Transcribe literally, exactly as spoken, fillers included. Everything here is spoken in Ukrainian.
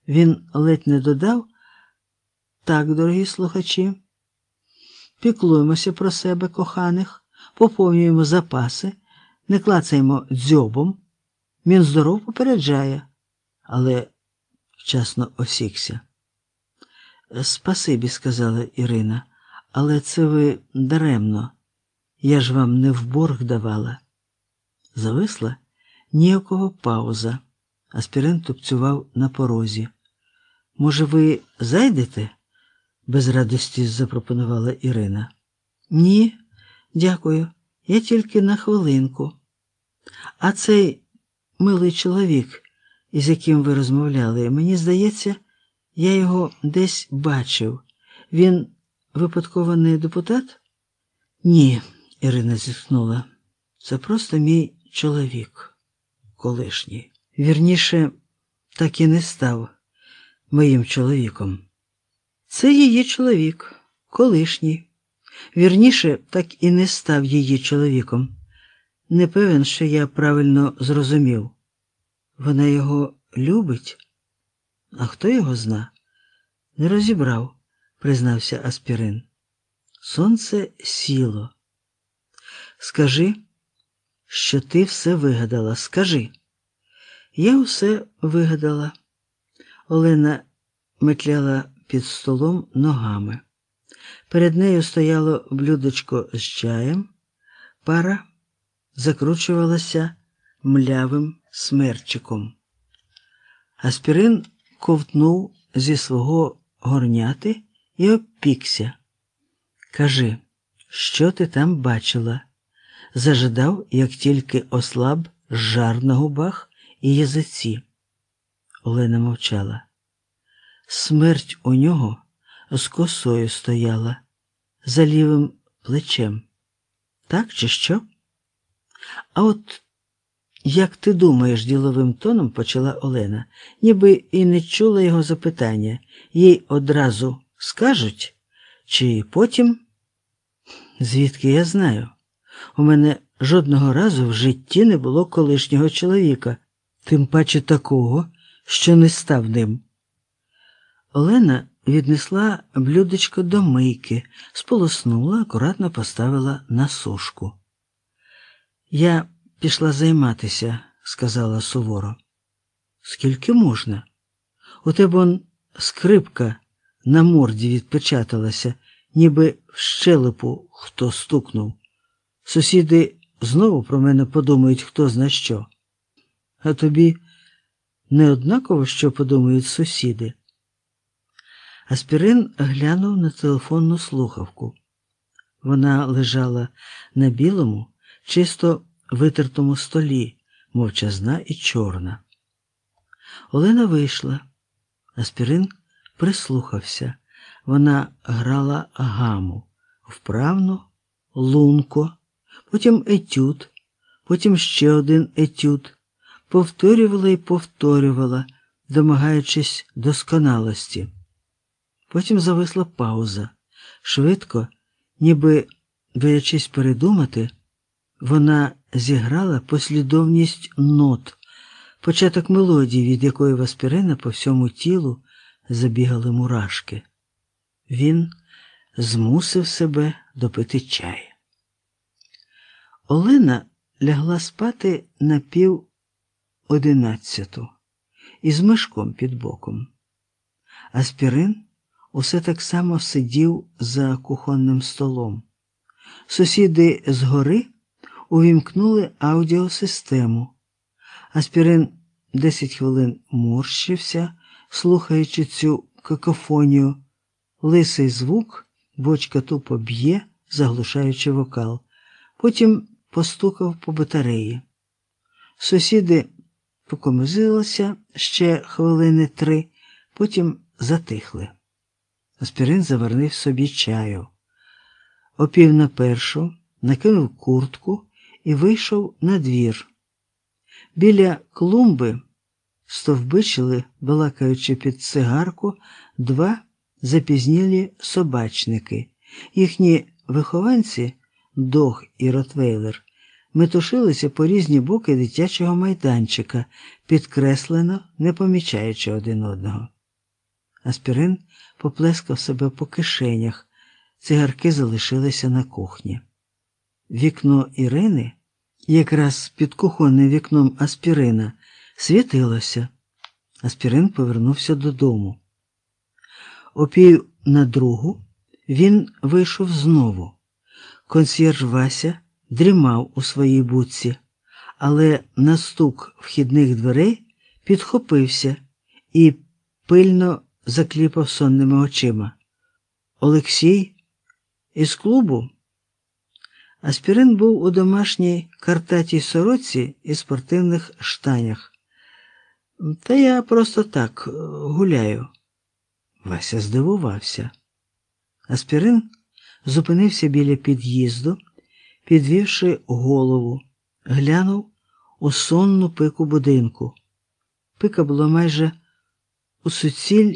Він ледь не додав: так, дорогі слухачі, піклуємося про себе, коханих, поповнюємо запаси, не клацаємо дзьобом. Мінздоров попереджає, але вчасно осікся. «Спасибі», – сказала Ірина, – «але це ви даремно. Я ж вам не в борг давала». Зависла ніякого пауза. Аспірин тупцював на порозі. «Може, ви зайдете?» – без радості запропонувала Ірина. «Ні, дякую, я тільки на хвилинку. А цей милий чоловік, із яким ви розмовляли, мені здається, я його десь бачив. Він випадково не депутат?» «Ні», – Ірина зітхнула, – «це просто мій чоловік, колишній. Вірніше, так і не став моїм чоловіком. Це її чоловік, колишній. Вірніше, так і не став її чоловіком. Не певен, що я правильно зрозумів. Вона його любить? А хто його зна? Не розібрав», – признався Аспірин. Сонце сіло. «Скажи, що ти все вигадала. Скажи». «Я усе вигадала». Олена метляла під столом ногами. Перед нею стояло блюдечко з чаєм, пара закручувалася млявим смерчиком. Аспірин ковтнув зі свого горняти і обпікся. «Кажи, що ти там бачила?» Зажадав, як тільки ослаб жар на губах і язиці. Олена мовчала. Смерть у нього з косою стояла, за лівим плечем. Так чи що? «А от як ти думаєш?» – діловим тоном почала Олена, ніби і не чула його запитання. «Їй одразу скажуть? Чи потім?» «Звідки я знаю? У мене жодного разу в житті не було колишнього чоловіка, тим паче такого, що не став ним». Олена віднесла блюдечко до мийки, сполоснула, акуратно поставила на сушку. «Я пішла займатися», – сказала суворо. «Скільки можна? У тебе он скрипка на морді відпечаталася, ніби в щелепу хто стукнув. Сусіди знову про мене подумають, хто зна що. А тобі не однаково, що подумають сусіди?» Аспірин глянув на телефонну слухавку. Вона лежала на білому, чисто витертому столі, мовчазна і чорна. Олена вийшла. Аспірин прислухався. Вона грала гаму, вправно, лунко, потім етюд, потім ще один етюд. Повторювала і повторювала, домагаючись досконалості. Потім зависла пауза. Швидко, ніби боячись передумати, вона зіграла послідовність нот, початок мелодії, від якої в Аспірина по всьому тілу забігали мурашки. Він змусив себе допити чай. Олена лягла спати на пів одинадцяту із мишком під боком. Аспірин усе так само сидів за кухонним столом. Сусіди згори увімкнули аудіосистему. Аспірин десять хвилин морщився, слухаючи цю какофонію. Лисий звук, бочка тупо б'є, заглушаючи вокал. Потім постукав по батареї. Сусіди покомизилися ще хвилини три, потім затихли. Аспірин завернив собі чаю. О пів на першу накинув куртку і вийшов на двір. Біля клумби стовбичили, балакаючи під цигарку, два запізнілі собачники. Їхні вихованці, Дог і Ротвейлер, метушилися по різні боки дитячого майданчика, підкреслено не помічаючи один одного. Аспірин поплескав себе по кишенях, цигарки залишилися на кухні. Вікно Ірини, якраз під кухонним вікном Аспірина, світилося. Аспірин повернувся додому. О пів на другу він вийшов знову. Консьєрж Вася дрімав у своїй будці, але на стук вхідних дверей підхопився і пильно закліпав сонними очима. «Олексій? Із клубу?» Аспірин був у домашній картатій сорочці і спортивних штанях. «Та я просто так гуляю». Вася здивувався. Аспірин зупинився біля під'їзду, підвівши голову, глянув у сонну пику будинку. Пика була майже у суціль